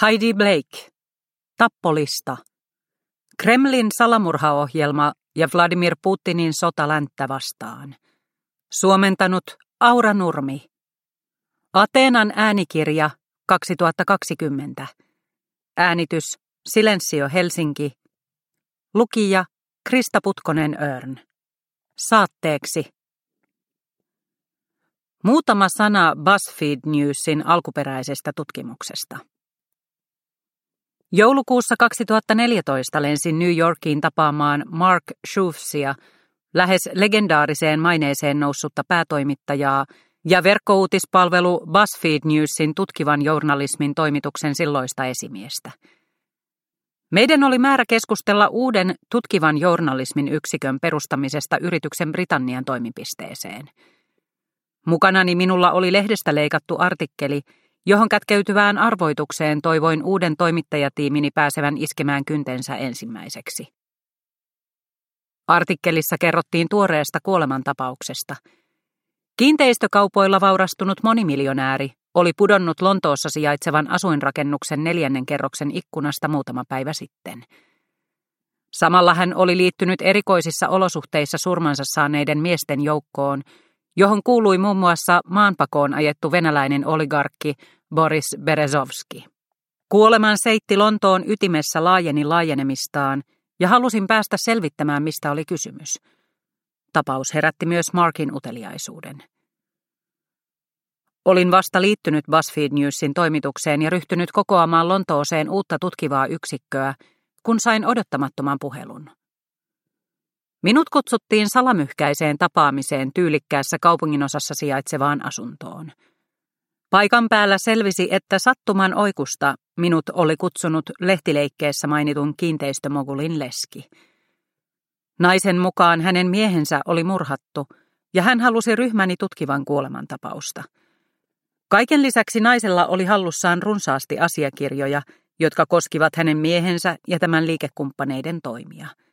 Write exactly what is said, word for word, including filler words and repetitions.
Heidi Blake. Tappolista. Kremlin salamurhaohjelma ja Vladimir Putinin sota länttä vastaan. Suomentanut Aura Nurmi. Ateenan äänikirja kaksituhattakaksikymmentä. Äänitys Silensio Helsinki. Lukija Krista Putkonen-Örn. Saatteeksi. Muutama sana BuzzFeed Newsin alkuperäisestä tutkimuksesta. Joulukuussa kaksituhattaneljätoista lensin New Yorkiin tapaamaan Mark Schufsia, lähes legendaariseen maineeseen noussutta päätoimittajaa ja verkkouutispalvelu BuzzFeed Newsin tutkivan journalismin toimituksen silloista esimiestä. Meidän oli määrä keskustella uuden tutkivan journalismin yksikön perustamisesta yrityksen Britannian toimipisteeseen. Mukanani minulla oli lehdestä leikattu artikkeli, johon kätkeytyvään arvoitukseen toivoin uuden toimittajatiimini pääsevän iskemään kyntensä ensimmäiseksi. Artikkelissa kerrottiin tuoreesta kuolemantapauksesta. Kiinteistökaupoilla vaurastunut monimiljonääri oli pudonnut Lontoossa sijaitsevan asuinrakennuksen neljännen kerroksen ikkunasta muutama päivä sitten. Samalla hän oli liittynyt erikoisissa olosuhteissa surmansa saaneiden miesten joukkoon, johon kuului muun muassa maanpakoon ajettu venäläinen oligarkki Boris Berezovski. Kuoleman seitti Lontoon ytimessä laajeni laajenemistaan ja halusin päästä selvittämään, mistä oli kysymys. Tapaus herätti myös Markin uteliaisuuden. Olin vasta liittynyt BuzzFeed Newsin toimitukseen ja ryhtynyt kokoamaan Lontooseen uutta tutkivaa yksikköä, kun sain odottamattoman puhelun. Minut kutsuttiin salamyhkäiseen tapaamiseen tyylikkäässä kaupunginosassa sijaitsevaan asuntoon. Paikan päällä selvisi, että sattuman oikusta minut oli kutsunut lehtileikkeessä mainitun kiinteistömogulin leski. Naisen mukaan hänen miehensä oli murhattu ja hän halusi ryhmäni tutkivan kuolemantapausta. Kaiken lisäksi naisella oli hallussaan runsaasti asiakirjoja, jotka koskivat hänen miehensä ja tämän liikekumppaneiden toimia.